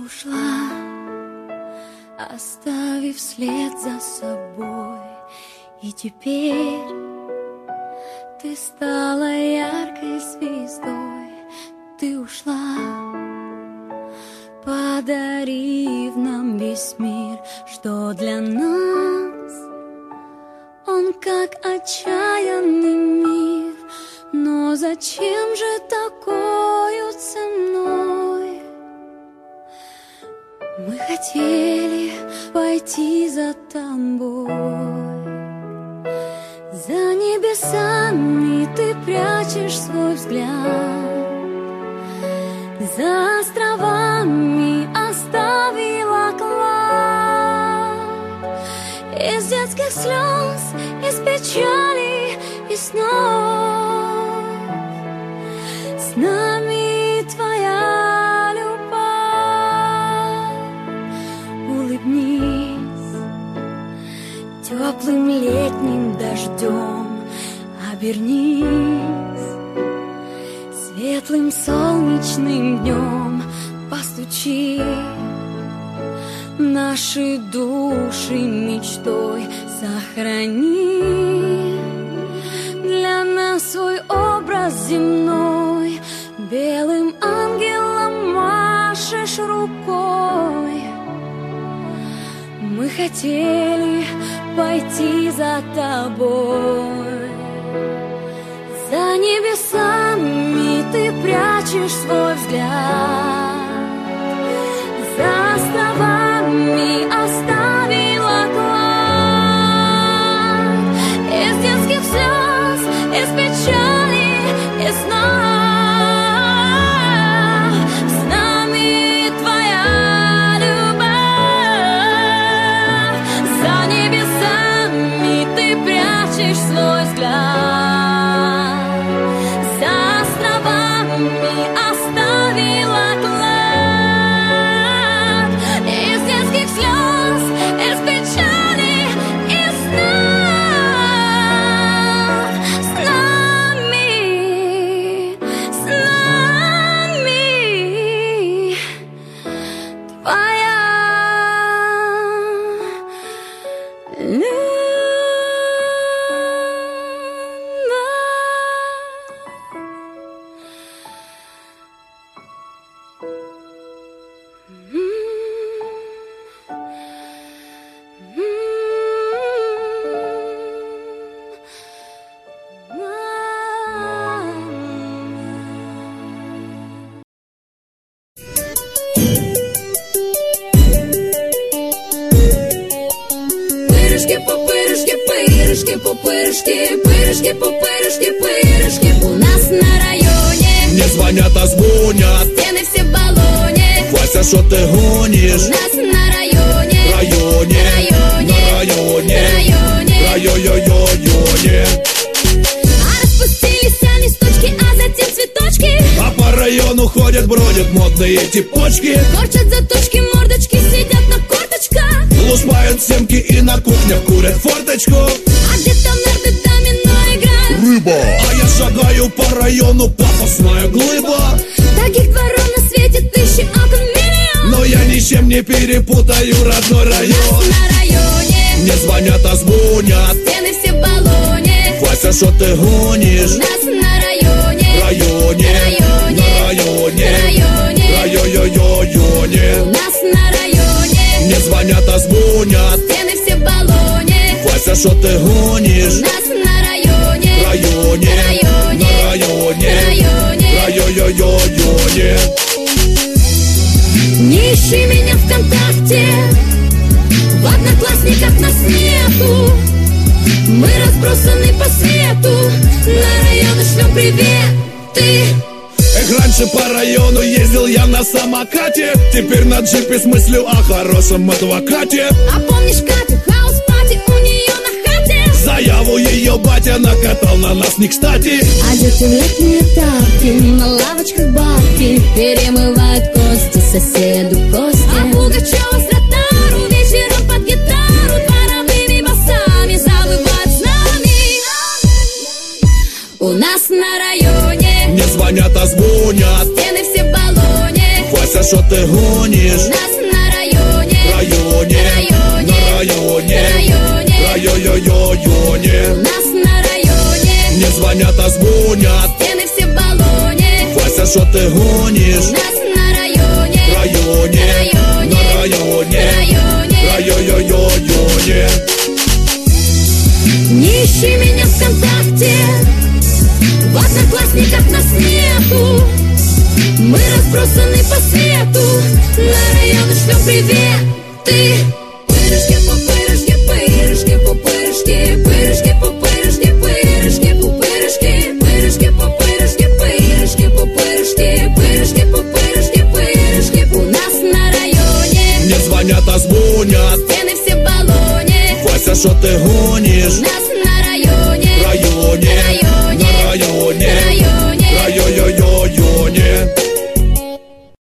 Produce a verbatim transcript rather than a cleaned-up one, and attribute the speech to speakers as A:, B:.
A: ушла, оставив след за собой. И теперь ты стала яркой звездой. Ты ушла, подарив нам весь мир, что для нас он как отчаянный мир. Но зачем же такою ценой? Мы хотели пойти за тобой. За небесами ты прячешь свой взгляд, за островами оставила клад. Из детских слез, из печали и снов с нами твоя любовь. Улыбнись теплым летним дождем, обернись светлым солнечным днем, постучи наши души мечтой, сохрани для нас свой образ земной. Белым ангелом машешь рукой. Мы хотели пойти за тобой. За небесами ты прячешь свой взгляд, за островами оставила клад. Из детских слез, из печали и снов с нами твоя любовь. За небесами ты прячешь свой взгляд, за островами оставила клад. Из детских слез, из печали и снов с нами, с нами твоя любовь. Пирожки, пупырышки, пырышки, пупырышки, пырышки, пупырышки, пырышки. У нас на районе
B: не звонят, а звонят.
A: Стены все в баллоне.
B: Вася, что ты гонишь?
A: У нас на районе,
B: Районе,
A: районе,
B: на районе,
A: районе,
B: районе.
A: А распустились листочки, а затем цветочки.
B: А по району ходят, бродят модные типочки.
A: Корчат заточки, мордочки, сидят на корточках.
B: Лушпают семки и на кухнях курят форточку.
A: А где-то нарды домино играют.
B: Рыба! А я шагаю по району, пафосная глыба.
A: Таких дворов на свете тысячи, окон миллион.
B: Но я ничем не перепутаю родной район.
A: У нас на районе
B: не звонят, а звонят.
A: Стены все в баллоне.
B: Вася, что ты гонишь?
A: У нас на районе,
B: Районе,
A: районе,
B: на районе,
A: районе,
B: районе.
A: У нас на районе
B: не звонят, а звонят.
A: Стены все в баллоне.
B: Вася, что ты гонишь?
A: У нас на районе,
B: Районе,
A: районе,
B: на районе,
A: районе,
B: районе.
A: Не ищи меня ВКонтакте, в одноклассниках нас нету. Мы разбросаны по свету, на районы шлем приветы.
B: Эх, раньше по району ездил я на самокате. Теперь на джипе с мыслью о хорошем адвокате.
A: А помнишь Катю, хаус-пати у нее на хате?
B: Заяву ее батя накатал на нас не кстати.
A: А дети в летние тапки, на лавочках бабки перемывают кости соседу кости. А Пугачева с Ротару вечером под гитару дворовыми басами завывают с нами. У нас на районе
B: не звонят, а звонят.
A: Стены все в баллоне.
B: Вася, что ты гонишь? районе.
A: У нас на районе
B: Не звонят, а звонят.
A: стены все в баллоне.
B: Вася, что ты гонишь?
A: У нас на районе
B: Районе,
A: районе
B: на районе,
A: районе
B: районе.
A: Не ищи меня ВКонтакте, в Одноклассниках нас нету. Мы разбросаны по свету, на районы шлем приветы. Пырышки, пупырышки, пырышки, пупырышки, пырышки, пупырышки, пырышки, пупырышки, пырышки, пупырышки, пырышки, пупырышки, пырышки, пупырышки, пырышки. У нас на районе
B: Не звонят, а звонят.
A: стены все в баллоне.
B: Вася, что ты гонишь?
A: У нас